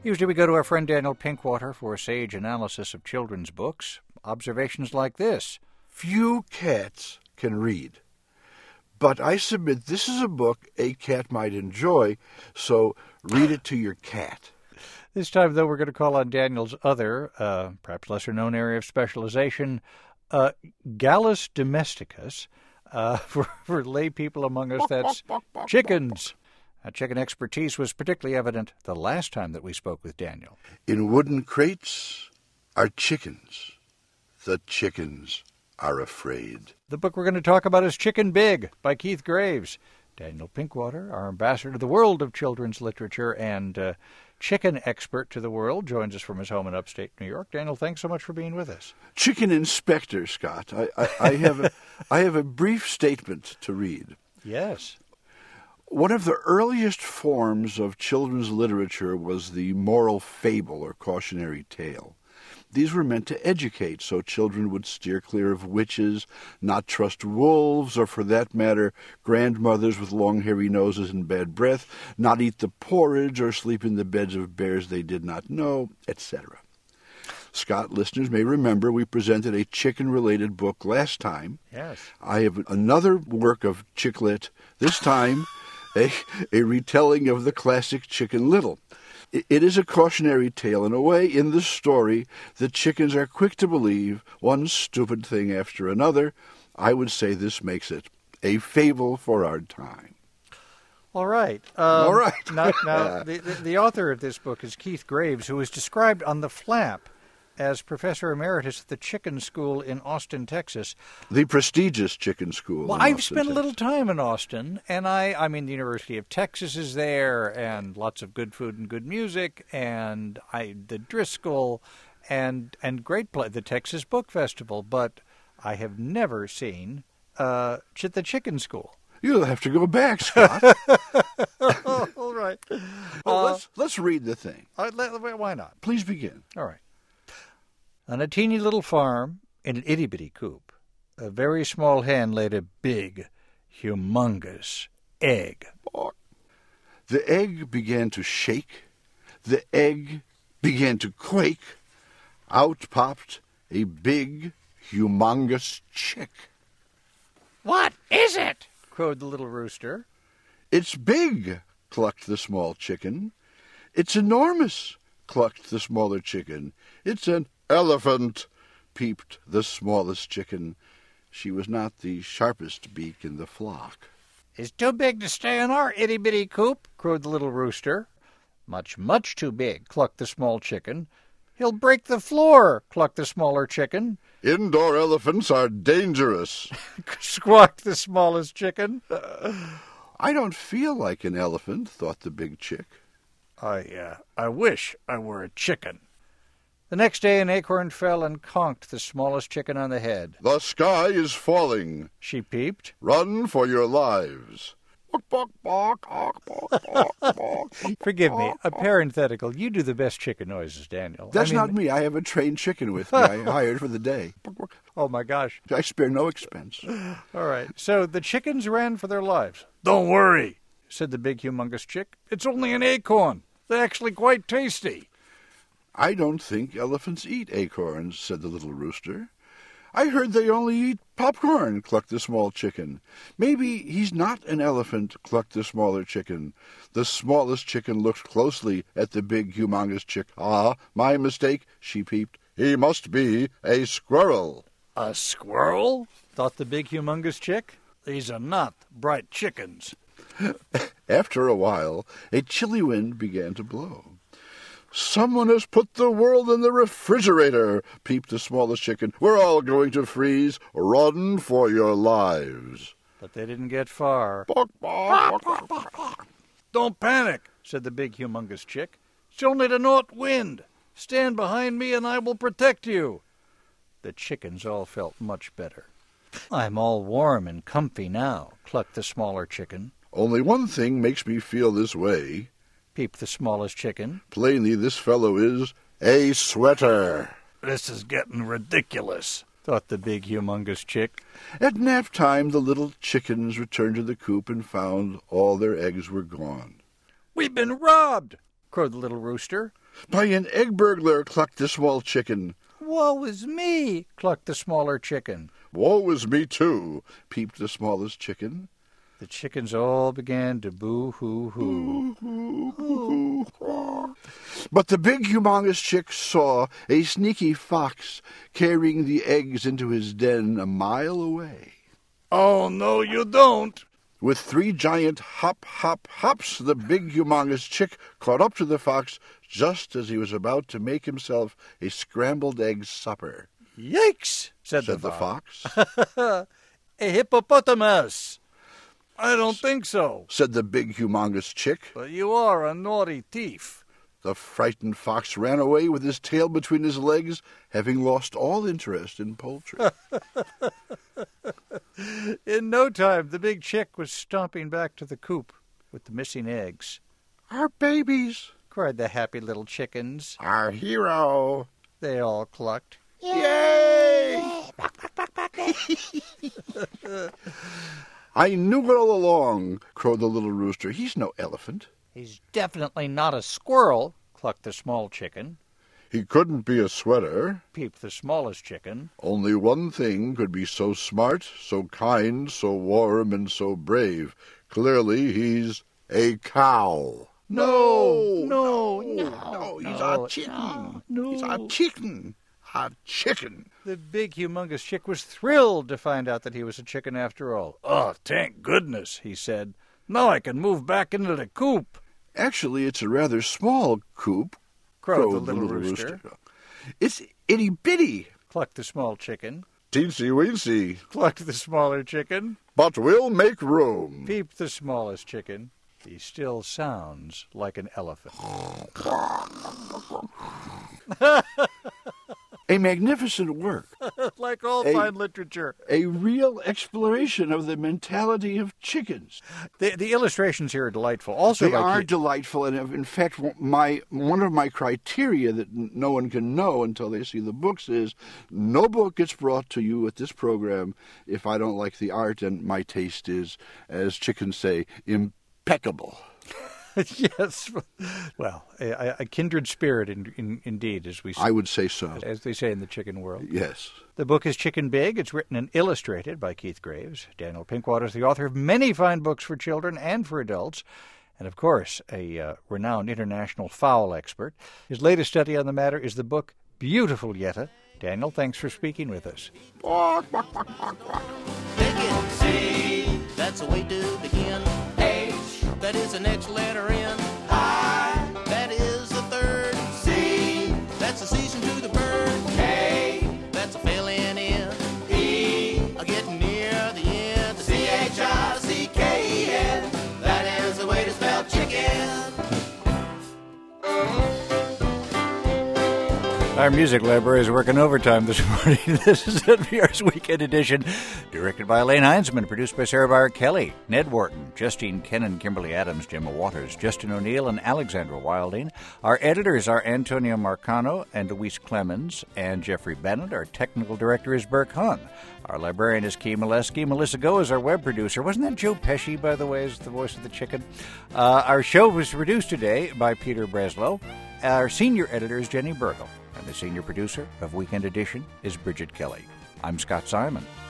Usually we go to our friend Daniel Pinkwater for a sage analysis of children's books. Observations like this. Few cats can read, but I submit this is a book a cat might enjoy, so read it to your cat. This time, though, we're going to call on Daniel's other, perhaps lesser-known area of specialization, Gallus domesticus. For lay people among us, that's chickens. Chicken expertise was particularly evident the last time that we spoke with Daniel. In wooden crates are chickens. The chickens are afraid. The book we're going to talk about is Chicken Big by Keith Graves. Daniel Pinkwater, our ambassador to the world of children's literature and chicken expert to the world, joins us from his home in upstate New York. Daniel, thanks so much for being with us. Chicken Inspector, Scott. I have a brief statement to read. Yes. One of the earliest forms of children's literature was the moral fable or cautionary tale. These were meant to educate, so children would steer clear of witches, not trust wolves, or for that matter, grandmothers with long hairy noses and bad breath, not eat the porridge or sleep in the beds of bears they did not know, etc. Scott, listeners may remember we presented a chicken-related book last time. Yes. I have another work of chicklet, this time a retelling of the classic Chicken Little. It is a cautionary tale. In a way, in the story, the chickens are quick to believe one stupid thing after another. I would say this makes it a fable for our time. All right. All right. Now the author of this book is Keith Graves, who is described on the flap as Professor Emeritus at the Chicken School in Austin, Texas. The prestigious Chicken School. Well, I've spent a little time in Austin, and I mean, the University of Texas is there, and lots of good food and good music, and the Driscoll, and great play, the Texas Book Festival, but I have never seen the Chicken School. You'll have to go back, Scott. All right. Well, let's read the thing. Why not? Please begin. All right. On a teeny little farm, in an itty-bitty coop, a very small hen laid a big, humongous egg. The egg began to shake. The egg began to quake. Out popped a big, humongous chick. "What is it?" crowed the little rooster. "It's big," clucked the small chicken. "It's enormous," clucked the smaller chicken. "It's an elephant," peeped the smallest chicken. She was not the sharpest beak in the flock. "It's too big to stay in our itty-bitty coop," crowed the little rooster. "Much, much too big," clucked the small chicken. "He'll break the floor," clucked the smaller chicken. "Indoor elephants are dangerous," squawked the smallest chicken. "I don't feel like an elephant," thought the big chick. I wish I were a chicken." The next day an acorn fell and conked the smallest chicken on the head. "The sky is falling," she peeped. "Run for your lives." Forgive me, a parenthetical. You do the best chicken noises, Daniel. That's not me. I have a trained chicken with me. I hired for the day. Oh, my gosh. I spare no expense. All right. So the chickens ran for their lives. "Don't worry," said the big, humongous chick. "It's only an acorn. They're actually quite tasty." "I don't think elephants eat acorns," said the little rooster. "I heard they only eat popcorn," clucked the small chicken. "Maybe he's not an elephant," clucked the smaller chicken. The smallest chicken looked closely at the big, humongous chick. "Ah, my mistake," she peeped. "He must be a squirrel." "A squirrel?" thought the big, humongous chick. "These are not bright chickens." After a while, a chilly wind began to blow. "Someone has put the world in the refrigerator," peeped the smallest chicken. "We're all going to freeze. Run for your lives." But they didn't get far. Bark, bark, bark, bark, bark. "Don't panic," said the big, humongous chick. "It's only the north wind. Stand behind me and I will protect you." The chickens all felt much better. "I'm all warm and comfy now," clucked the smaller chicken. "Only one thing makes me feel this way," peeped the smallest chicken. "Plainly this fellow is a sweater." "This is getting ridiculous," thought the big, humongous chick. At nap time, the little chickens returned to the coop and found all their eggs were gone. "We've been robbed," crowed the little rooster. By an egg burglar, clucked the small chicken. Woe is me, clucked the smaller chicken. Woe is me too, peeped the smallest chicken. The chickens all began to boo-hoo-hoo. But the big humongous chick saw a sneaky fox carrying the eggs into his den a mile away. Oh, no, you don't. With 3 giant hop, hop, hops, the big humongous chick caught up to the fox just as he was about to make himself a scrambled egg supper. Yikes, said the the fox. A hippopotamus. I don't think so, said the big humongous chick. but you are a naughty thief. The frightened fox ran away with his tail between his legs, having lost all interest in poultry. In no time, the big chick was stomping back to the coop with the missing eggs. Our babies, Cried the happy little chickens. our hero. They all clucked. Yay! I knew it all along, crowed the little rooster. He's no elephant. He's definitely not a squirrel, clucked the small chicken. He couldn't be a sweater. Peeped the smallest chicken. Only one thing could be so smart, so kind, so warm, and so brave. Clearly, he's a cow. No, He's a chicken. no. He's a chicken. A chicken. The big, humongous chick was thrilled to find out that he was a chicken after all. Oh, thank goodness, he said. Now I can move back into the coop. Actually, it's a rather small coop, Crowed the little rooster. It's itty-bitty, Clucked the small chicken. teensy-weensy, Clucked the smaller chicken. but we'll make room. Peeped the smallest chicken. He still sounds like an elephant. A magnificent work. Like all Hey. fine literature. A real exploration of the mentality of chickens. The illustrations here are delightful. Also, They are delightful, and in fact, one of my criteria that no one can know until they see the books is no book gets brought to you at this program if I don't like the art, and my taste is, as chickens say, impeccable. yes. Well, a kindred spirit, indeed, as I would say so. as they say in the chicken world. Yes. The book is Chicken Big. It's written and illustrated by Keith Graves. Daniel Pinkwater is the author of many fine books for children and for adults, and of course, a renowned international fowl expert. His latest study on the matter is the book Beautiful Yetta. Daniel, thanks for speaking with us. Begin. C, that's the way to begin. H, that is the next letter in. I, that is the third. C, that's the season to the bird. K, that's a filling in. E, getting near the end. CHICKEN, that is the way to spell chicken. Our music library is working overtime this morning. This is NPR's Weekend Edition, directed by Elaine Heinzman, produced by Sarah Byron Kelly, Ned Wharton, Justine Kennan, Kimberly Adams, Gemma Waters, Justin O'Neill, and Alexandra Wilding. Our editors are Antonio Marcano and Luis Clemens and Jeffrey Bennett. Our technical director is Burke Hahn. Our librarian is Key Molesky. Melissa Go is our web producer. Wasn't that Joe Pesci, by the way, as the voice of the chicken? Our show was produced today by Peter Breslow. Our senior editor is Jenny Burgle. And the senior producer of Weekend Edition is Bridget Kelly. I'm Scott Simon.